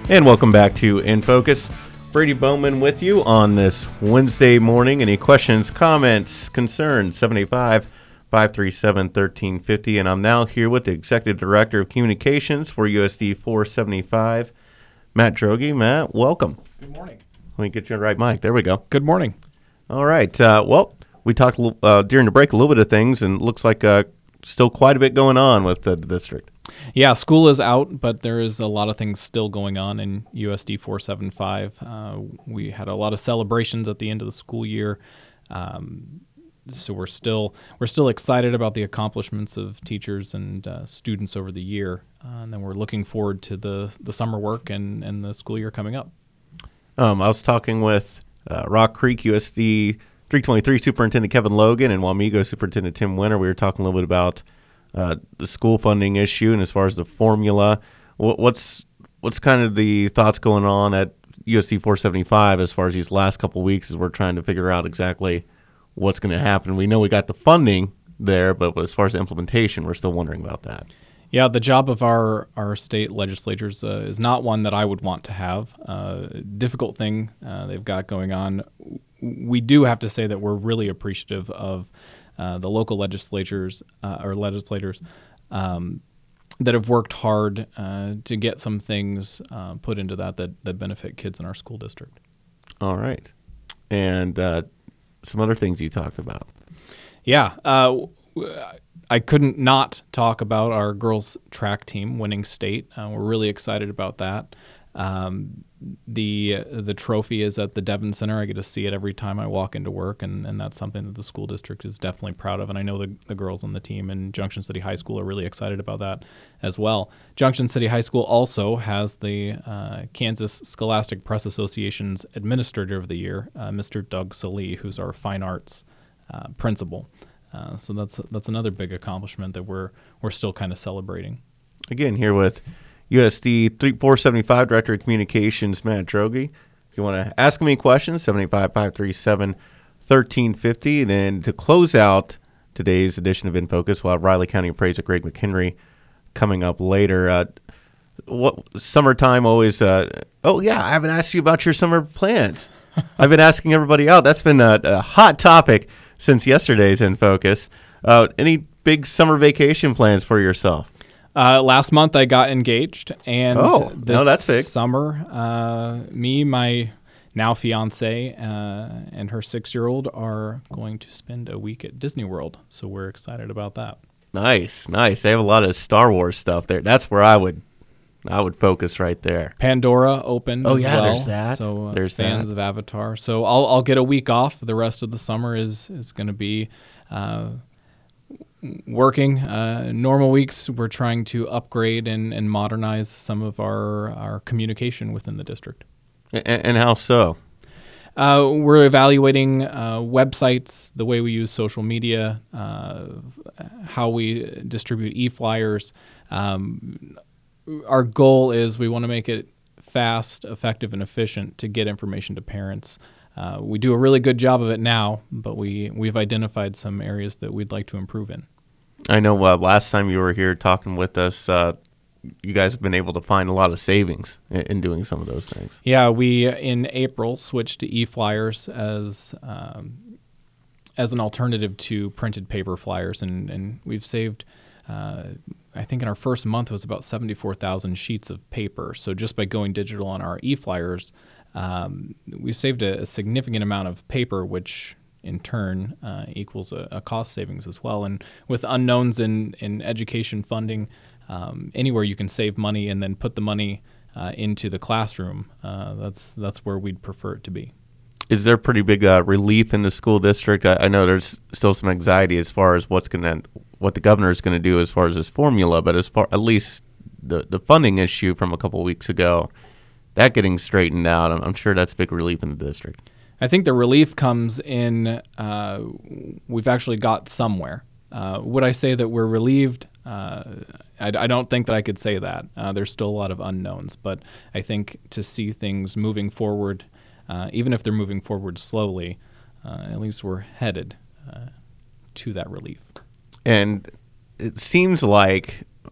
And welcome back to In Focus. Brady Bowman with you on this Wednesday morning. Any questions, comments, concerns, 785-537-1350. And I'm now here with the Executive Director of Communications for USD 475, Matt Droege. Matt, welcome. Good morning. Let me get you on the right mic. There we go. Good morning. All right. Well, we talked during the break a little bit of things, and it looks like still quite a bit going on with the district. Yeah, school is out, but there is a lot of things still going on in USD 475. We had a lot of celebrations at the end of the school year, so we're still excited about the accomplishments of teachers and students over the year, and then we're looking forward to the summer work and the school year coming up. I was talking with Rock Creek USD 323 Superintendent Kevin Logan and Wamego Superintendent Tim Winter. We were talking a little bit about the school funding issue, and as far as the formula, what's kind of the thoughts going on at USD 475 as far as these last couple of weeks as we're trying to figure out exactly what's going to happen? We know we got the funding there, but as far as the implementation, we're still wondering about that. Yeah, the job of our state legislatures is not one that I would want to have. Difficult thing they've got going on. We do have to say that we're really appreciative of the local legislators that have worked hard to get some things put into that benefit kids in our school district. All right. And some other things you talked about. Yeah. I couldn't not talk about our girls track team winning state. We're really excited about that. The trophy is at the Devon Center. I get to see it every time I walk into work, and that's something that the school district is definitely proud of. And I know the girls on the team in Junction City High School are really excited about that as well. Junction City High School also has the Kansas Scholastic Press Association's Administrator of the Year, Mr. Doug Salee, who's our fine arts principal. So that's another big accomplishment that we're still kind of celebrating. Again, here with USD 475 Director of Communications, Matt Droege. If you want to ask me questions, 785-537-1350. And then to close out today's edition of In Focus, we'll have Riley County Appraiser Greg McHenry coming up later. What summertime always? I haven't asked you about your summer plans. I've been asking everybody out. That's been a hot topic since yesterday's In Focus. Any big summer vacation plans for yourself? Last month I got engaged, and that's big. Summer, me, my now fiance, and her 6-year-old are going to spend a week at Disney World. So we're excited about that. Nice. They have a lot of Star Wars stuff there. That's where I would focus right there. Pandora opened as well. There's that. So there's fans that. of Avatar. So I'll get a week off. The rest of the summer is going to be working. Normal weeks, we're trying to upgrade and modernize some of our communication within the district. And how so? We're evaluating websites, the way we use social media, how we distribute e-flyers. Our goal is we want to make it fast, effective, and efficient to get information to parents. We do a really good job of it now, but we've identified some areas that we'd like to improve in. I know last time you were here talking with us, you guys have been able to find a lot of savings in doing some of those things. Yeah, we in April switched to e-flyers as an alternative to printed paper flyers, and we've saved, I think in our first month it was about 74,000 sheets of paper. So just by going digital on our e-flyers, we've saved a significant amount of paper, which in turn equals a cost savings as well. And with unknowns in education funding, anywhere you can save money and then put the money into the classroom, that's where we'd prefer it to be. Is there pretty big relief in the school district? I know there's still some anxiety as far as what the governor is going to do as far as this formula, but as far at least the funding issue from a couple of weeks ago, that getting straightened out, I'm sure that's a big relief in the district. I think the relief comes in we've actually got somewhere. Would I say that we're relieved? I don't think that I could say that. There's still a lot of unknowns, but I think to see things moving forward, even if they're moving forward slowly, at least we're headed to that relief. And it seems like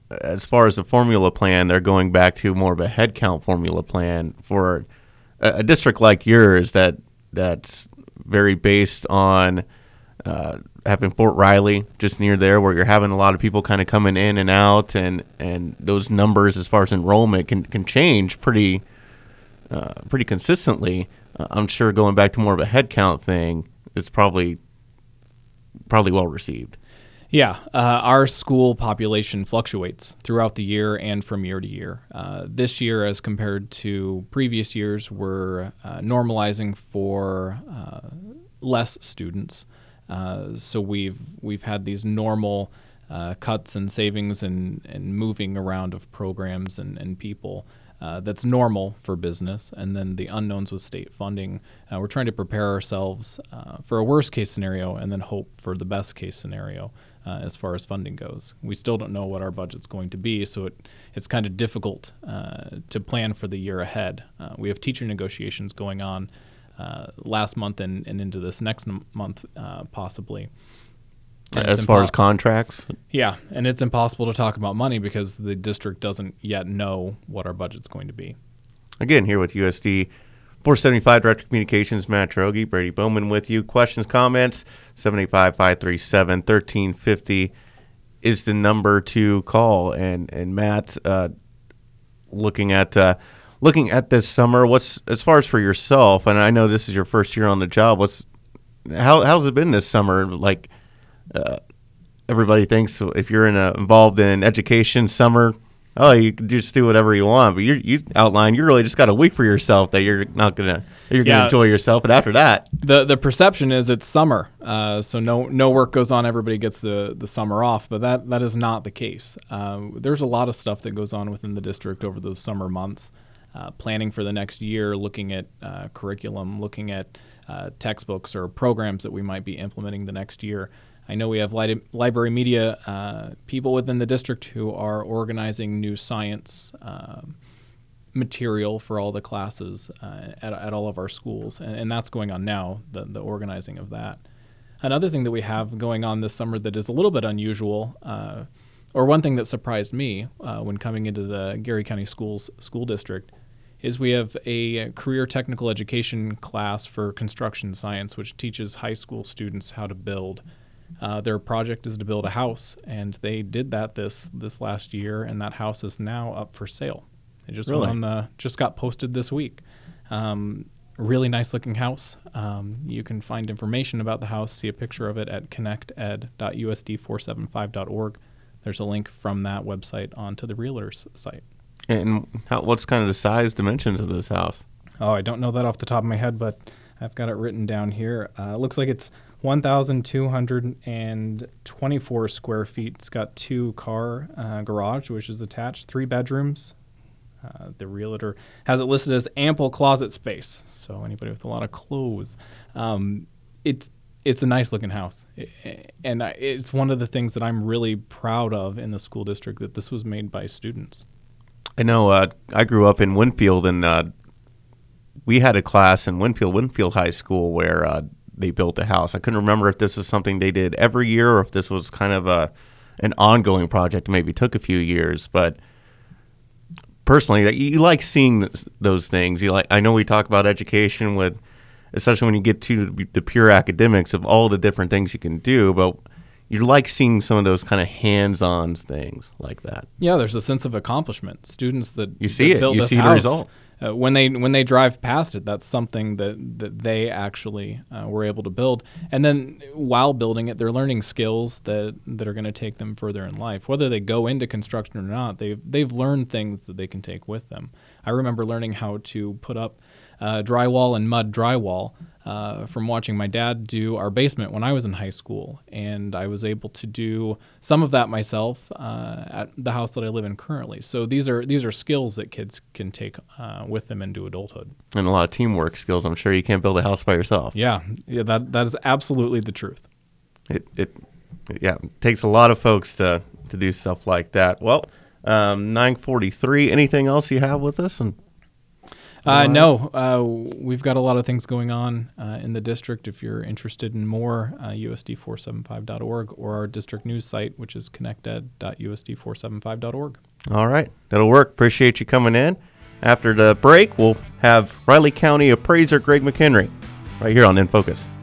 as far as the formula plan, they're going back to more of a headcount formula plan for a district like yours that's very based on having Fort Riley just near there, where you're having a lot of people kind of coming in and out, and those numbers as far as enrollment can change pretty consistently. I'm sure going back to more of a headcount thing is probably well received. Yeah, our school population fluctuates throughout the year and from year to year. This year, as compared to previous years, we're normalizing for less students. So we've had these normal cuts and savings and moving around of programs and people. That's normal for business. And then the unknowns with state funding, we're trying to prepare ourselves for a worst case scenario and then hope for the best case scenario as far as funding goes. We still don't know what our budget's going to be, so it's kind of difficult to plan for the year ahead. We have teacher negotiations going on last month and into this next month possibly. As far as contracts? Yeah, and it's impossible to talk about money because the district doesn't yet know what our budget's going to be. Again, here with USD 475 Director of Communications, Matt Droege, Brady Bowman with you. Questions, comments, 785-537-1350 is the number to call. And Matt, looking at this summer, what's, as far as for yourself, and I know this is your first year on the job, how's it been this summer? Like, everybody thinks if you're involved in education summer, you can just do whatever you want. But you outline you really just got a week for yourself that you're gonna enjoy yourself. And after that, the perception is it's summer, so no work goes on. Everybody gets the summer off, but that is not the case. There's a lot of stuff that goes on within the district over those summer months, planning for the next year, looking at curriculum, looking at textbooks or programs that we might be implementing the next year. I know we have library media people within the district who are organizing new science material for all the classes at all of our schools, and that's going on now, the organizing of that. Another thing that we have going on this summer that is a little bit unusual, or one thing that surprised me when coming into the Geary County School District, is we have a career technical education class for construction science, which teaches high school students how to build. Their project is to build a house, and they did that this last year, and that house is now up for sale. It just just got posted this week. Really nice looking house. You can find information about the house, see a picture of it at connected.usd475.org. There's a link from that website onto the realtor's site. And what's kind of the size dimensions of this house? Oh, I don't know that off the top of my head, but I've got it written down here. It looks like it's 1,224 square feet. It's got 2-car garage, which is attached, 3 bedrooms. The realtor has it listed as ample closet space, so anybody with a lot of clothes. It's a nice looking house, and it's one of the things that I'm really proud of in the school district, that this was made by students. I know I grew up in Winfield, and we had a class in Winfield High School where they built a house. I couldn't remember if this was something they did every year or if this was kind of an ongoing project, maybe took a few years. But personally, you like seeing those things. I know we talk about education especially when you get to the pure academics of all the different things you can do, but you like seeing some of those kind of hands-on things like that. Yeah, there's a sense of accomplishment. Students that you see that it, build you this see house, the result. When they drive past it, that's something that they actually were able to build. And then while building it, they're learning skills that are going to take them further in life. Whether they go into construction or not, they've learned things that they can take with them. I remember learning how to put up drywall and mud drywall from watching my dad do our basement when I was in high school, and I was able to do some of that myself at the house that I live in currently. So these are skills that kids can take with them into adulthood, and a lot of teamwork skills. I'm sure you can't build a house by yourself. Yeah, that is absolutely the truth. It takes a lot of folks to do stuff like that. Well, 9:43. Anything else you have with us? No, we've got a lot of things going on in the district. If you're interested in more, USD475.org or our district news site, which is connected.usd475.org. All right. That'll work. Appreciate you coming in. After the break, we'll have Riley County appraiser Greg McHenry right here on In Focus.